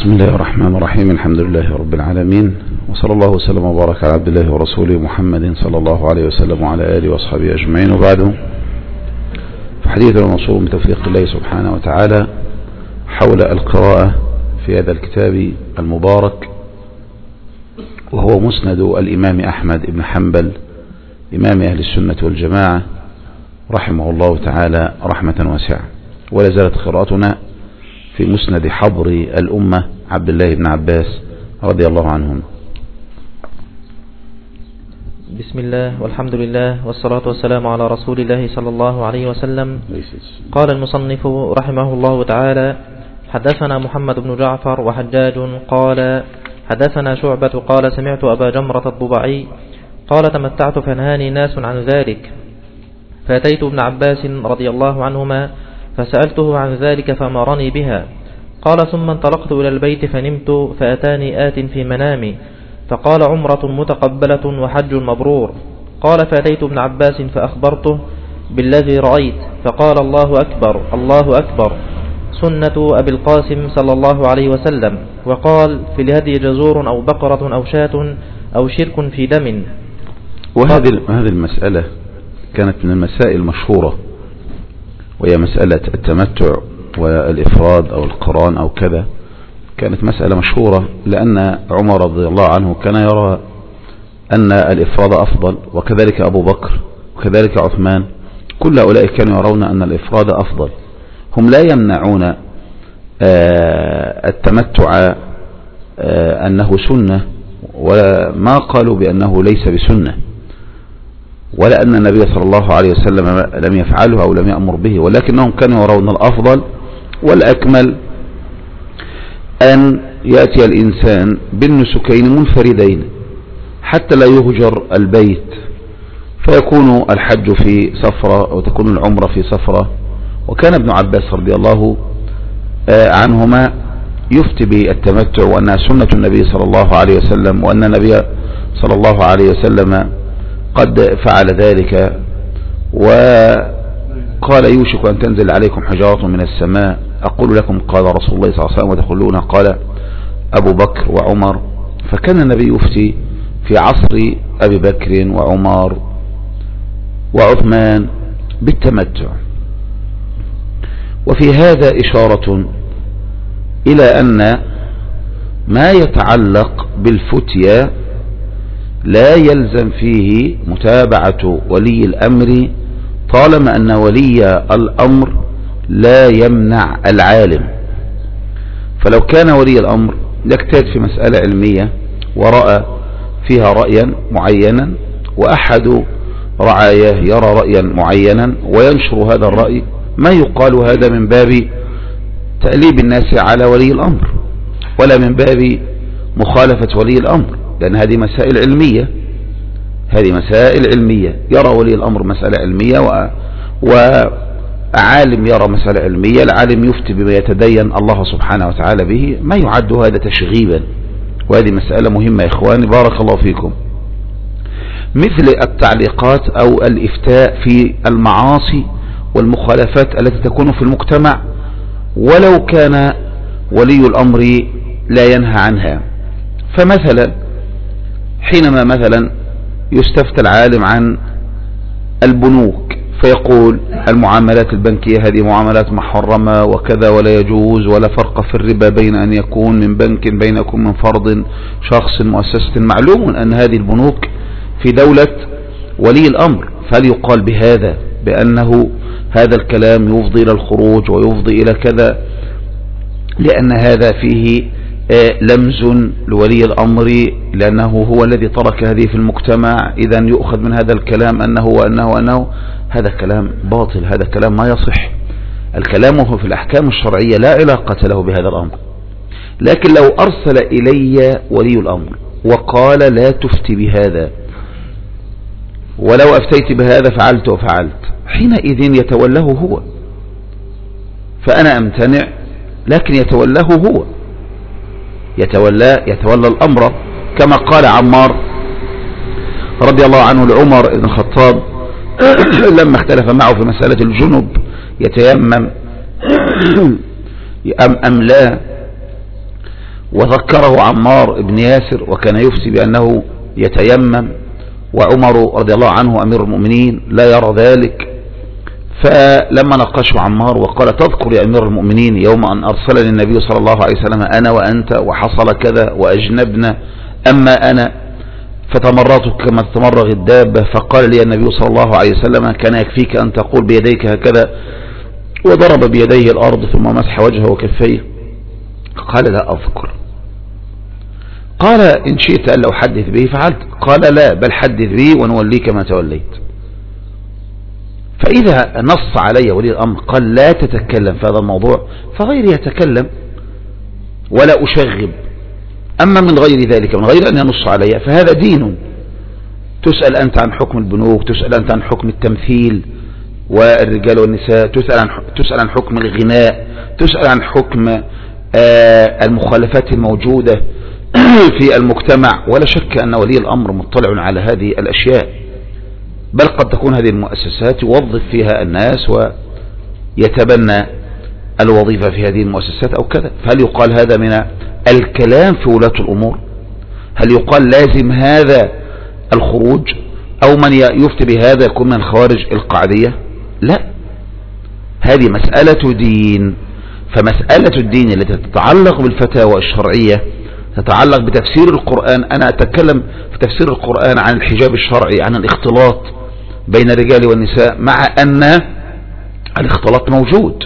بسم الله الرحمن الرحيم. الحمد لله رب العالمين، وصلى الله وسلم وبارك على عبد الله ورسوله محمد صلى الله عليه وسلم وعلى آله وأصحابه أجمعين، وبعد فحديثنا موصول من توفيق الله سبحانه وتعالى حول القراءة في هذا الكتاب المبارك، وهو مسند الإمام أحمد بن حنبل إمام أهل السنة والجماعة رحمه الله تعالى رحمة واسعة. ولا زالت قراءتنا في مسند حبر الأمة عبد الله بن عباس رضي الله عنهم. بسم الله والحمد لله والصلاة والسلام على رسول الله صلى الله عليه وسلم. قال المصنف رحمه الله تعالى: حدثنا محمد بن جعفر وحجاج قال حدثنا شعبة قال سمعت أبا جمرة الضبعي قال تمتعت فنهاني ناس عن ذلك، فأتيت ابن عباس رضي الله عنهما فسألته عن ذلك فأمرني بها. قال ثم انطلقت إلى البيت فنمت فأتاني آت في منامي فقال عمرة متقبلة وحج مبرور. قال فأتيت ابن عباس فأخبرته بالذي رأيت فقال الله أكبر الله أكبر سنة أبي القاسم صلى الله عليه وسلم. وقال في الهدي جزور أو بقرة أو شاة أو شرك في دم. وهذه المسألة كانت من المسائل المشهورة، وهي مسألة التمتع والإفراد أو القران أو كذا. كانت مسألة مشهورة لأن عمر رضي الله عنه كان يرى أن الإفراد أفضل، وكذلك أبو بكر وكذلك عثمان، كل هؤلاء كانوا يرون أن الإفراد أفضل. هم لا يمنعون التمتع أنه سنة، وما قالوا بأنه ليس بسنة، ولا أن النبي صلى الله عليه وسلم لم يفعله أو لم يأمر به، ولكنهم كانوا يرون الأفضل والأكمل أن يأتي الإنسان بالنسكين منفردين حتى لا يهجر البيت، فيكون الحج في سفرة وتكون العمرة في سفرة. وكان ابن عباس رضي الله عنهما يفتي بالتمتع وأنها سنة النبي صلى الله عليه وسلم، وأن النبي صلى الله عليه وسلم قد فعل ذلك، وقال يوشك أن تنزل عليكم حجارة من السماء أقول لكم قال رسول الله صلى الله عليه وسلم وتقولون قال أبو بكر وعمر. فكان النبي يفتي في عصر أبي بكر وعمر وعثمان بالتمتع. وفي هذا إشارة إلى أن ما يتعلق بالفتية لا يلزم فيه متابعة ولي الأمر، طالما أن ولي الأمر لا يمنع العالم. فلو كان ولي الأمر يجتهد في مسألة علمية ورأى فيها رأيا معينا، وأحد رعاياه يرى رأيا معينا وينشر هذا الرأي، ما يقال هذا من باب تأليب الناس على ولي الأمر، ولا من باب مخالفة ولي الأمر، لأن هذه مسائل علمية. هذه مسائل علمية، يرى ولي الأمر مسألة علمية وعالم يرى مسألة علمية، العالم يفتي بما يتدين الله سبحانه وتعالى به، ما يعد هذا تشغيبا. وهذه مسألة مهمة يا إخواني بارك الله فيكم. مثل التعليقات أو الإفتاء في المعاصي والمخالفات التي تكون في المجتمع ولو كان ولي الأمر لا ينهى عنها. فمثلا حينما مثلا يستفتى العالم عن البنوك فيقول المعاملات البنكية هذه معاملات محرمة وكذا ولا يجوز، ولا فرق في الربا بين أن يكون من بنك بين يكون من فرد شخص مؤسسة. معلوم أن هذه البنوك في دولة ولي الأمر، فهل يقال بهذا بأنه هذا الكلام يفضي إلى الخروج ويفضي إلى كذا، لأن هذا فيه لمز لولي الأمر لأنه هو الذي ترك هذه في المجتمع، إذن يؤخذ من هذا الكلام أنه هذا كلام باطل، هذا كلام ما يصح. الكلام هو في الأحكام الشرعية لا علاقة له بهذا الأمر. لكن لو أرسل إلي ولي الأمر وقال لا تفتي بهذا، ولو أفتيت بهذا فعلت وفعلت، حينئذ يتولاه هو، فأنا أمتنع، لكن يتولاه هو، يتولى الأمر، كما قال عمار رضي الله عنه لعمر بن الخطاب لما اختلف معه في مسألة الجنب يتيمم أم لا، وذكره عمار بن ياسر وكان يفتي بأنه يتيمم، وعمر رضي الله عنه أمير المؤمنين لا يرى ذلك. فلما ناقشه عمار وقال تذكر يا أمير المؤمنين يوم أن أرسلني النبي صلى الله عليه وسلم أنا وأنت وحصل كذا وأجنبنا، أما أنا فتمرت كما تتمرغ الدابة، فقال لي النبي صلى الله عليه وسلم كان يكفيك أن تقول بيديك هكذا، وضرب بيديه الأرض ثم مسح وجهه وكفيه. قال لا أذكر. قال إن شئت أن لو حدث به فعلت. قال لا، بل حدث به ونوليك ما توليت. فإذا نص علي ولي الأمر قال لا تتكلم في هذا الموضوع فغيري يتكلم ولا أشغب. أما من غير ذلك، من غير أن ينص علي، فهذا دين. تسأل أنت عن حكم البنوك، تسأل أنت عن حكم التمثيل والرجال والنساء، تسأل عن حكم الغناء، تسأل عن حكم المخالفات الموجودة في المجتمع. ولا شك أن ولي الأمر مطلع على هذه الأشياء، بل قد تكون هذه المؤسسات يوظف فيها الناس ويتبنى الوظيفة في هذه المؤسسات أو كذا. فهل يقال هذا من الكلام في ولاة الأمور؟ هل يقال لازم هذا الخروج، أو من يفتي بهذا يكون من خوارج القاعدية؟ لا، هذه مسألة دين. فمسألة الدين التي تتعلق بالفتاوى الشرعية تتعلق بتفسير القرآن. أنا أتكلم في تفسير القرآن عن الحجاب الشرعي، عن الاختلاط بين الرجال والنساء، مع أن الاختلاط موجود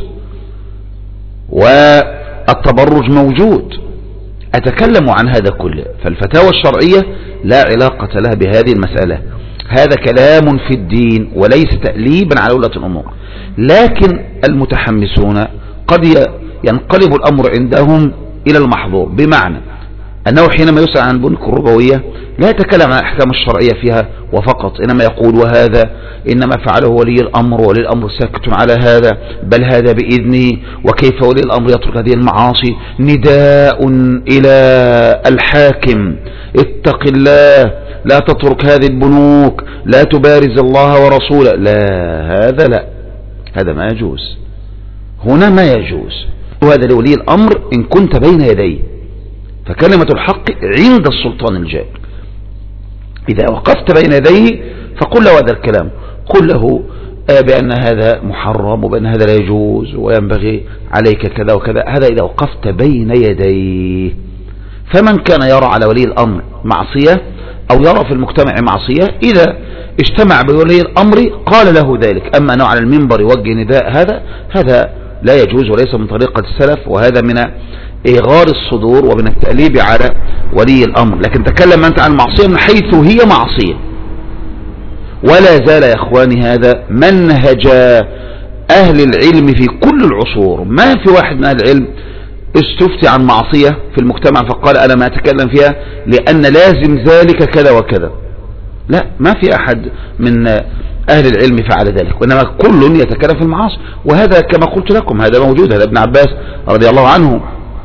والتبرج موجود. أتكلم عن هذا كله. فالفتاوى الشرعية لا علاقة لها بهذه المسألة. هذا كلام في الدين وليس تأليبا على ولاة الأمور. لكن المتحمسون قد ينقلب الأمر عندهم إلى المحظور، بمعنى أنه حينما يسأل عن البنوك الربوية لا يتكلم عن الأحكام الشرعية فيها وفقط، إنما يقول وهذا إنما فعله ولي الأمر، وولي الأمر ساكت على هذا، بل هذا بإذنه، وكيف ولي الأمر يترك هذه المعاصي. نداء إلى الحاكم اتق الله، لا تترك هذه البنوك، لا تبارز الله ورسوله. لا، هذا ما يجوز، هنا ما يجوز. وهذا لولي الأمر إن كنت بين يديه، فكلمة الحق عند السلطان الجائر. إذا وقفت بين يديه فقل له هذا الكلام، قل له بأن هذا محرم وبأن هذا لا يجوز وينبغي عليك كذا وكذا. هذا إذا وقفت بين يديه. فمن كان يرى على ولي الأمر معصية أو يرى في المجتمع معصية، إذا اجتمع بولي الأمر قال له ذلك. أما أنه على المنبر يوجه نداء، هذا لا يجوز وليس من طريقة السلف، وهذا من إغار الصدور ومن التأليب على ولي الأمر. لكن تكلم أنت عن المعصية من حيث هي معصية. ولا زال يا إخواني هذا منهج أهل العلم في كل العصور. ما في واحد من أهل العلم استفتي عن معصية في المجتمع فقال أنا ما أتكلم فيها لأن لازم ذلك كذا وكذا. لا، ما في أحد من أهل العلم فعل ذلك، وإنما كل يتكلم في المعاصي. وهذا كما قلت لكم هذا موجود. هذا ابن عباس رضي الله عنه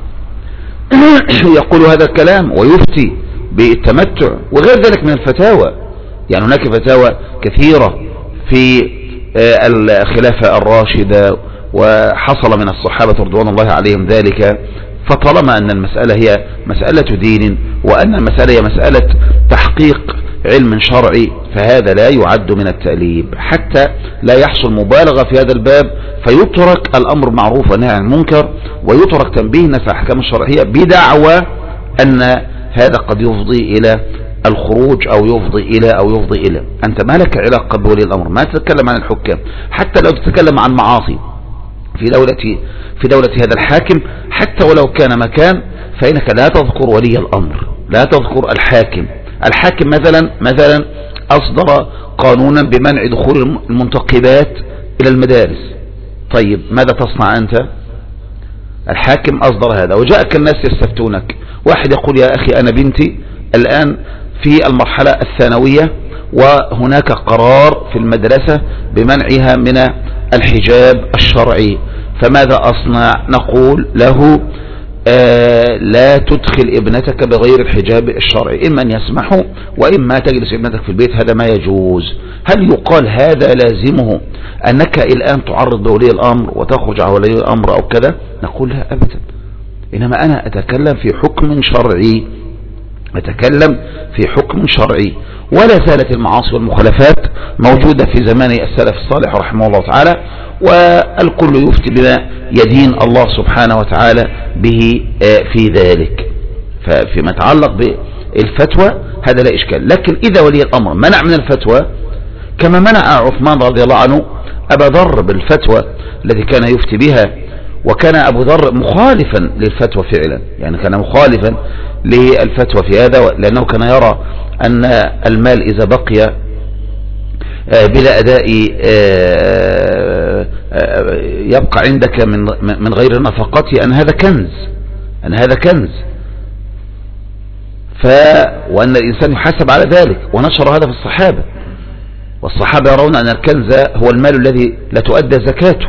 يقول هذا الكلام ويفتي بالتمتع وغير ذلك من الفتاوى. يعني هناك فتاوى كثيرة في الخلافة الراشدة، وحصل من الصحابة رضوان الله عليهم ذلك. فطالما أن المسألة هي مسألة دين، وأن المسألة هي مسألة تحقيق علم شرعي، فهذا لا يعد من التأليب، حتى لا يحصل مبالغة في هذا الباب فيترك الأمر معروف والنهي عن المنكر، ويترك تنبيه الناس على الأحكام الشرعية بدعوى أن هذا قد يفضي إلى الخروج أو يفضي إلى. أنت ما لك علاقة بولي الأمر، ما تتكلم عن الحكام. حتى لو تتكلم عن معاصي في دولة هذا الحاكم، حتى ولو كان مكان، فإنك لا تذكر ولي الأمر، لا تذكر الحاكم. الحاكم مثلا أصدر قانونا بمنع دخول المنتقبات إلى المدارس. طيب ماذا تصنع أنت؟ الحاكم أصدر هذا، وجاءك الناس يستفتونك. واحد يقول يا أخي أنا بنتي الآن في المرحلة الثانوية، وهناك قرار في المدرسة بمنعها من الحجاب الشرعي، فماذا أصنع؟ نقول له لا تدخل ابنتك بغير الحجاب الشرعي، إما أن يسمحوا وإما تجلس ابنتك في البيت. هذا ما يجوز. هل يقال هذا لازمه أنك الآن تعرض بولي الأمر وتخرج على ولي الأمر أو كذا؟ نقول لا أبدا. إنما أنا أتكلم في حكم شرعي، أتكلم في حكم شرعي. ولا زالت المعاصي والمخالفات موجودة في زمان السلف الصالح رحمه الله تعالى، والكل يفتي بما يدين الله سبحانه وتعالى به في ذلك. فيما يتعلق بالفتوى هذا لا إشكال. لكن إذا ولي الأمر منع من الفتوى كما منع عثمان رضي الله عنه أبا ذر بالفتوى الذي كان يفتي بها، وكان أبو ذر مخالفا للفتوى فعلا، يعني كان مخالفا للفتوى في هذا، لأنه كان يرى أن المال إذا بقي بلا أداء يبقى عندك من غير نفقته أن هذا كنز، أن هذا كنز، وأن الإنسان يحاسب على ذلك. ونشر هذا في الصحابة، والصحابة يرون أن الكنز هو المال الذي لا تؤدى زكاته.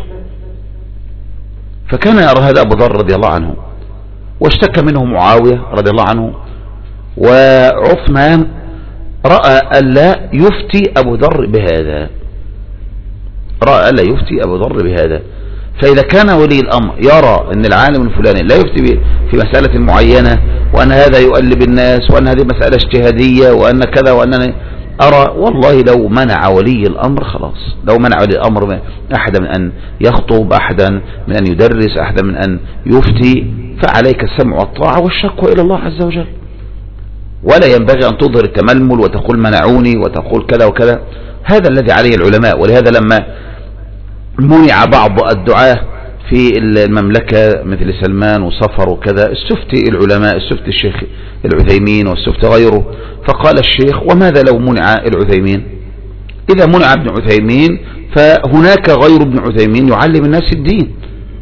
فكان يرى هذا أبو ذر رضي الله عنه، واشتكى منه معاوية رضي الله عنه، وعثمان رأى ألا يفتي أبو ذر بهذا، رأى ألا يفتي أبو ذر بهذا. فإذا كان ولي الأمر يرى أن العالم الفلاني لا يفتي في مسألة معينة، وأن هذا يؤلب الناس، وأن هذه مسألة اجتهادية، وأن كذا، وأنني أرى والله لو منع ولي الأمر خلاص، لو منع ولي الأمر أحدا من أن يخطب، أحدا من أن يدرس، أحدا من أن يفتي، فعليك السمع والطاعة والشكوى إلى الله عز وجل. ولا ينبغي أن تظهر التململ وتقول منعوني وتقول كذا وكذا. هذا الذي عليه العلماء. ولهذا لما منع بعض الدعاة في المملكة مثل سلمان وصفر وكذا، استفتي العلماء، استفتي الشيخ العثيمين واستفتي غيره، فقال الشيخ وماذا لو منع العثيمين؟ إذا منع ابن عثيمين فهناك غير ابن عثيمين يعلم الناس الدين.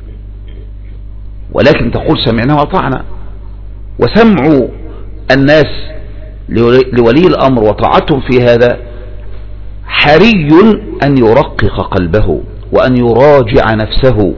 ولكن تقول سمعنا وأطعنا. وسمع الناس لولي الأمر وطاعتهم في هذا حري أن يرقق قلبه وأن يراجع نفسه،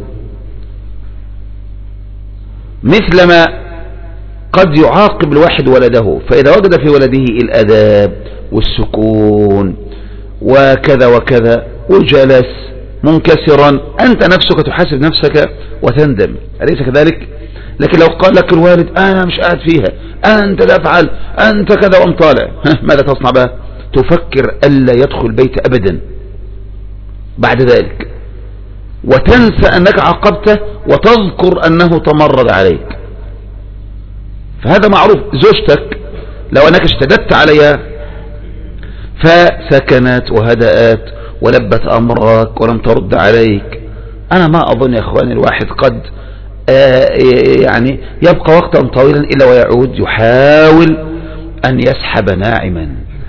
مثلما قد يعاقب الواحد ولده، فإذا وجد في ولده الأداب والسكون وكذا وكذا وجلس منكسرا، أنت نفسك تحاسب نفسك وتندم، أليس كذلك؟ لكن لو قال لك الوالد أنا مش قاعد فيها، أنت لا أفعل، أنت كذا وأنت طالع، ماذا تصنع بها؟ تفكر ألا يدخل بيت أبدا بعد ذلك، وتنسى أنك عاقبته وتذكر أنه تمرد عليك. فهذا معروف. زوجتك لو أنك اشتددت عليها فسكنت وهدأت ولبت أمرك ولم ترد عليك، أنا ما أظن يا أخواني الواحد قد يعني يبقى وقتا طويلا إلا ويعود يحاول أن يسحب ناعما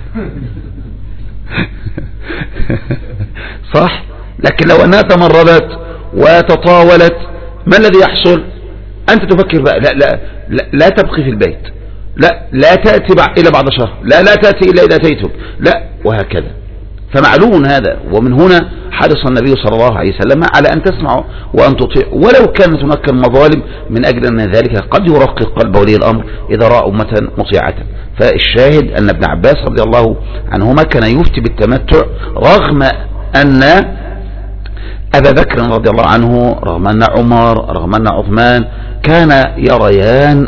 صح. لكن لو أنها تمردت وتطاولت ما الذي يحصل؟ أنت تفكر بقى لا تبقي في البيت، لا تأتي إلا بعد شهر، لا تأتي إلا إذا أتيتك، لا، وهكذا. فمعلوم هذا. ومن هنا حرص النبي صلى الله عليه وسلم على أن تسمع وأن تطيع، ولو كانت هناك مظالم، من أجل أن ذلك قد يرقق قلب ولي الأمر إذا رأى أمة مطيعة. فالشاهد أن ابن عباس رضي الله عنهما كان يفتي بالتمتع، رغم أن أبا بكر رضي الله عنه، رغم أن عمر، رغم أن عثمان كان يريان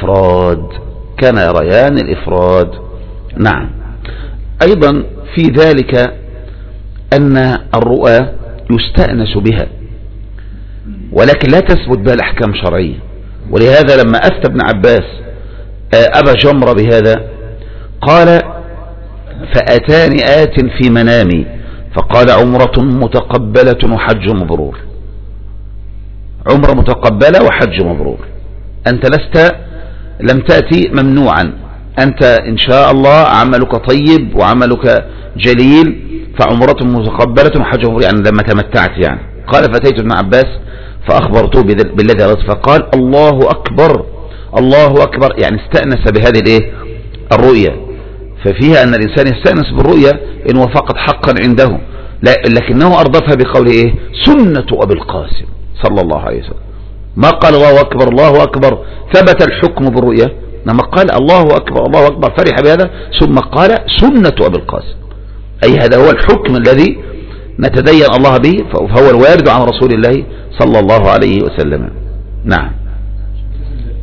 الإفراد. نعم. أيضا في ذلك أن الرؤى يستأنس بها، ولكن لا تثبت بها الأحكام شرعية. ولهذا لما أفتى ابن عباس أبا جمرة بهذا قال فأتاني آت في منامي فقال عمرة متقبلة وحج مبرور. عمرة متقبلة وحج مبرور. أنت لم تأتي ممنوعا، أنت إن شاء الله عملك طيب وعملك جليل، فعمرة متقبلة وحج مبرور، يعني لما تمتعت يعني. قال فأتيت ابن عباس فأخبرته بالذي أردت، فقال الله أكبر الله أكبر، يعني استأنس بهذه الرؤية. ففيها أن الإنسان يستأنس بالرؤية إن وفقت حقا عنده، لكنه أردفها بقوله سنة أبي القاسم صلى الله عليه وسلم. ما قال الله أكبر الله أكبر ثبت الحكم بالرؤية، لما قال الله أكبر الله أكبر فرح بهذا، ثم قال سنة أبي القاسم، أي هذا هو الحكم الذي نتدين الله به، فهو الوارد عن رسول الله صلى الله عليه وسلم. نعم.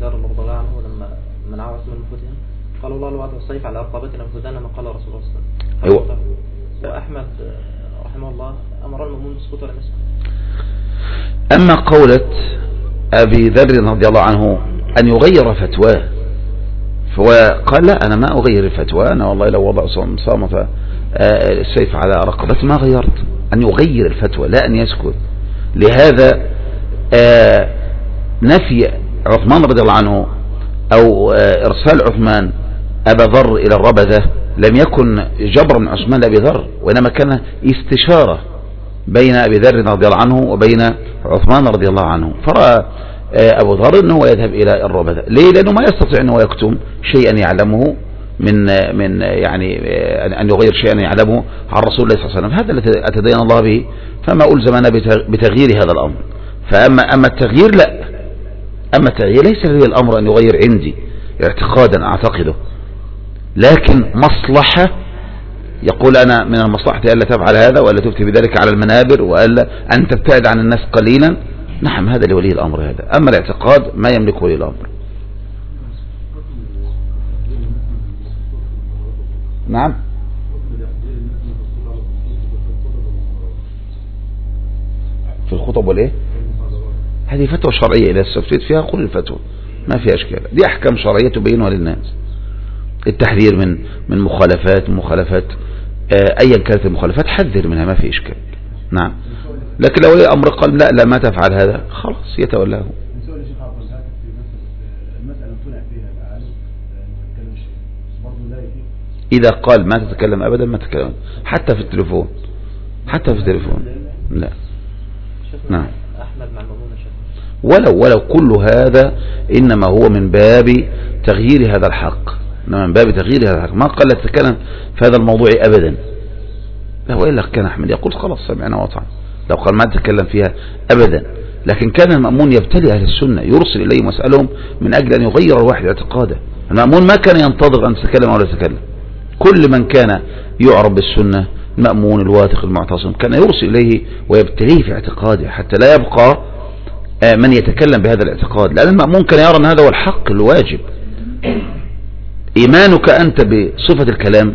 ذر رضي الله عنه لما منعه عثمان من فتنة قال الله الوعد والسيف على رقبتنا فدانا ما قال رسول الله صلى الله عليه وسلم. أيوة. وأحمد رحمه الله أمر المأمون بالسكوت ولا نسكت. أما قولة أبي ذر رضي الله عنه أن يغير فتواه، فهو قال لا أنا ما أغير الفتوى، أنا والله لو وضع صامت السيف على رقبتي ما غيرت. أن يغير الفتوى لا أن يسكت. لهذا نفي عثمان رضي الله عنه أو إرسال عثمان أبا ذر إلى الربذة لم يكن جبر من عثمان لأبي ذر، وإنما كان استشارة بين أبي ذر رضي الله عنه وبين عثمان رضي الله عنه. فرأى أبو ذر أنه يذهب إلى الربذة. ليه؟ لأنه ما يستطيع أنه يكتم شيئا يعلمه من يعني أن يغير شيئا يعلمه عن رسول الله صلى الله عليه وسلم. هذا الذي أتدين الله به، فما ألزمنا بتغيير هذا الأمر. فأما التغيير لا، أما التغيير ليس لي الأمر أن يغير عندي اعتقادا أعتقده، لكن مصلحة يقول أنا من المصلحة ألا تفعل هذا وألا تفتي بذلك على المنابر وألا أن تبتعد عن الناس قليلا. نعم هذا لولي الأمر هذا. أما الاعتقاد ما يملك ولي الأمر. نعم في الخطب والإيه؟ هذه فتوى شرعية إذا استفتيت فيها قل الفتوى ما فيها أشكال. دي أحكام شرعية تبينها للناس. التحذير من مخالفات أيا كانت المخالفات حذر منها ما في إشكال. نعم. لكن لو ولي الأمر قال لا ما تفعل هذا خلاص يتولاه. إذا قال ما تتكلم أبدا ما تتكلم حتى في التليفون لا. نعم. ولو كل هذا إنما هو من باب تغيير هذا الحق، ما قال تتكلم في هذا الموضوع أبدا. لا وإلا كان أحمد يقول خلاص سمعنا وطعنا لو قال ما تتكلم فيها أبدا. لكن كان المأمون يبتلي أهل السنة يرسل إليهم ويسألهم من أجل أن يغير الواحد اعتقاده. المأمون ما كان ينتظر أن تتكلم أو لا تتكلم. كل من كان يعرف بالسنة المأمون الواثق المعتصم كان يرسل إليه ويبتليه في اعتقاده حتى لا يبقى من يتكلم بهذا الاعتقاد، لأن المأمون كان يرى أن هذا هو الحق الواجب. إيمانك أنت بصفة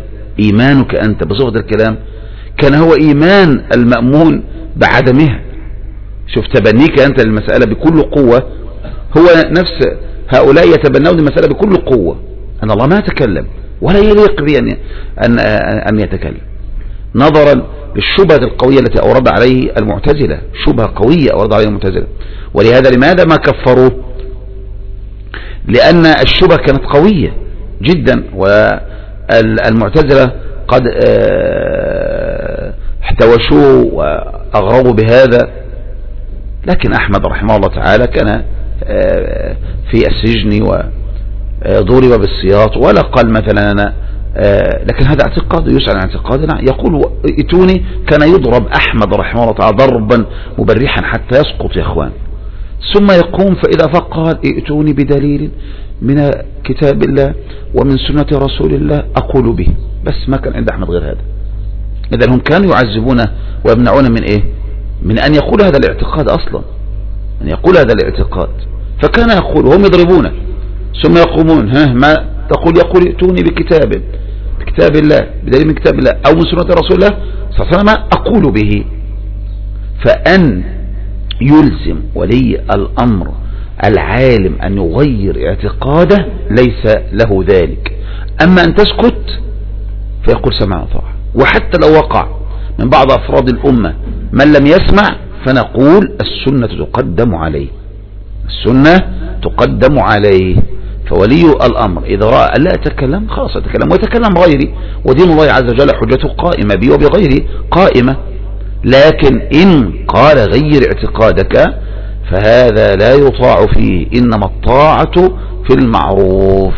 الكلام كان هو إيمان المأمون بعدمها. شوف تبنيك أنت للمسألة بكل قوة، هو نفس هؤلاء يتبنون المسألة بكل قوة أن الله ما تكلم ولا يليق به أن يتكلم، نظرا للشبهة القوية التي أورد عليه المعتزلة. شبهة قوية أورد عليه المعتزلة. ولهذا لماذا ما كفروه؟ لأن الشبهة كانت قوية جدا، والمعتزلة قد احتوشوه وأغربوا بهذا. لكن أحمد رحمه الله تعالى كان في السجن وضرب بالسياط ولا قال مثلا أنا لكن هذا اعتقاد يسأل عن اعتقادنا. يقول ائتوني، كان يضرب أحمد رحمه الله تعالى ضربا مبرحا حتى يسقط يا اخوان، ثم يقوم فإذا فقال ائتوني بدليل من كتاب الله ومن سنة رسول الله أقول به. بس ما كان عند أحمد غير هذا. إذن هم كانوا يعذبونه ويمنعون من إيه؟ من أن يقول هذا الاعتقاد أصلا، أن يقول هذا الاعتقاد. فكان يقول وهم يضربونه ثم يقومون ما تقول؟ يقول ائتوني بكتاب الله بدليل من كتاب الله أو من سنة رسول الله صلى الله عليه وسلم أقول به. فأن يلزم ولي الأمر العالم أن يغير اعتقاده ليس له ذلك. أما أن تسكت فيقول سمع وطاعة. وحتى لو وقع من بعض أفراد الأمة من لم يسمع فنقول السنة تقدم عليه. فولي الأمر إذا رأى ألا أتكلم خلاص أتكلم ويتكلم غيري، ودين الله عز وجل حجته قائمة بي وبغيري قائمة. لكن إن قال غير اعتقادك فهذا لا يطاع فيه، إنما الطاعة في المعروف.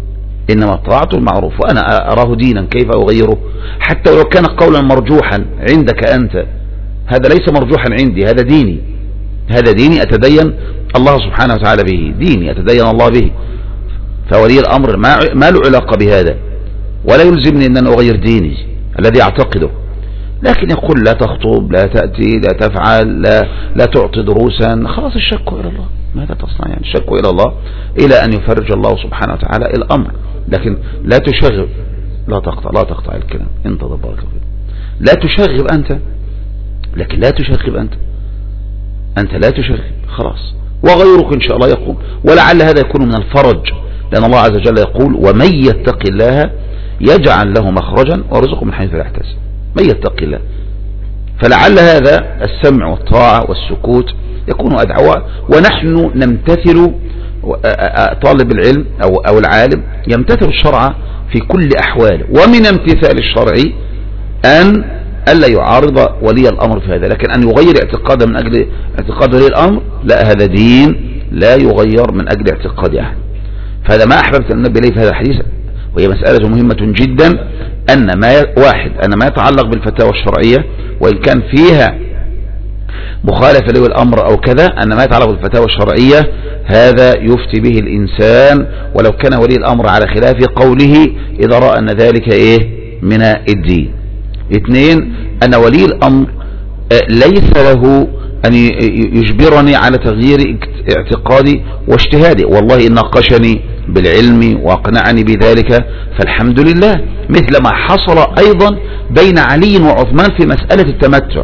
وأنا أراه دينا كيف أغيره؟ حتى ولو كان قولا مرجوحا عندك أنت، هذا ليس مرجوحا عندي، هذا ديني أتدين الله سبحانه وتعالى به، ديني أتدين الله به. فولي الأمر ما له علاقة بهذا، ولا يلزمني أن أغير ديني الذي أعتقده. لكن يقول لا تخطب، لا تأتي، لا تفعل، لا تعطي دروسا، خلاص الشك إلى الله. ماذا تصنع؟ يعني الشكوى إلى الله إلى أن يفرج الله سبحانه وتعالى الأمر، لكن لا تشغب، لا تقطع الكلام، انتظر بارك الله. لا تشغب أنت، لكن لا تشغب أنت لا تشغب خلاص، وغيرك إن شاء الله يقول، ولعل هذا يكون من الفرج، لأن الله عز وجل يقول ومن يتق الله يجعل له مخرجا ويرزقه من حيث لا يحتسب. من يتق الله، فلعل هذا السمع والطاعة والسكوت يكون أدعوة، ونحن نمتثل، طالب العلم أو العالم يمتثل الشرع في كل أحواله، ومن امتثال الشرع أن ألا يعارض ولي الأمر في هذا، لكن أن يغير اعتقاده من أجل اعتقاد ولي الأمر لا، هذا دين لا يغير من أجل اعتقاد أحد. فهذا ما أحببت أن ننبه إليه في هذا الحديث، وهي مسألة مهمة جدا، أن ما يتعلق بالفتاوى الشرعية وإن كان فيها مخالفة لولي الأمر أو كذا، أن ما يتعلق بالفتاوى الشرعية هذا يفتي به الإنسان ولو كان ولي الأمر على خلاف قوله إذا رأى أن ذلك من الدين. 2، أن ولي الأمر ليس له أن يجبرني على تغيير اعتقادي واجتهادي، والله إن ناقشني بالعلم وأقنعني بذلك فالحمد لله، مثل ما حصل أيضا بين علي وعثمان في مسألة التمتع،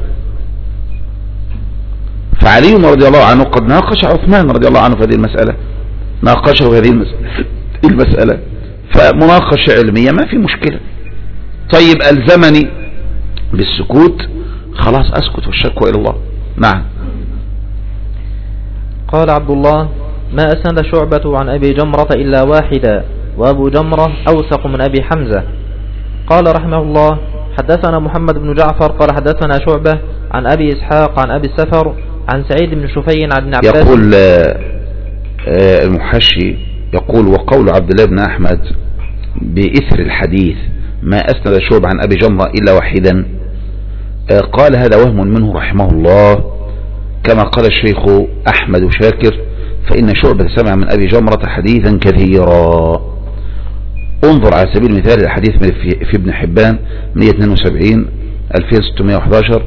فعلي رضي الله عنه قد ناقش عثمان رضي الله عنه في هذه المسألة، ناقشه في هذه المسألة، فمناقشة علمية ما في مشكلة. طيب ألزمني بالسكوت، خلاص أسكت والشكوى إلى الله. نعم. قال عبد الله: ما أسند شعبة عن أبي جمرة إلا واحدا، وأبو جمرة أوثق من أبي حمزة. قال رحمه الله: حدثنا محمد بن جعفر قال حدثنا شعبة عن أبي إسحاق عن أبي السفر عن سعيد بن شفي عن ابن عباس. يقول المحشي يقول: وقول عبد الله بن أحمد بإثر الحديث ما أسند شعبة عن أبي جمرة إلا واحدا، قال هذا وهم منه رحمه الله، كما قال الشيخ أحمد شاكر فإن شعبة سمع من أبي جمرة حديثا كثيرا. انظر على سبيل المثال الحديث في ابن حبان 172 2611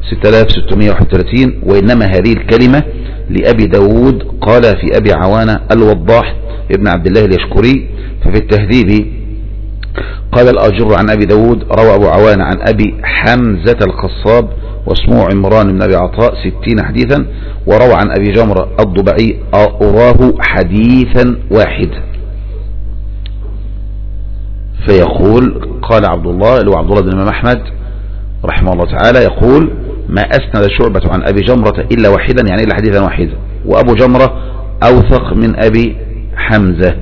6631، وإنما هذه الكلمة لأبي داود قال في أبي عوانة الوضاح ابن عبد الله اليشكري. ففي التهذيب قال الأجر عن أبي داود روى أبو عوانة عن أبي حمزة الخصاب واسمه عمران بن أبي عطاء 60 حديثا، وروى عن أبي جمرة الضبعي أراه حديثا واحدا. فيقول قال عبد الله اللي هو عبد الله بن الإمام أحمد رحمه الله تعالى يقول: ما أسند شعبة عن أبي جمرة إلا واحدا، يعني إلا حديثا واحدا، وأبو جمرة أوثق من أبي حمزة.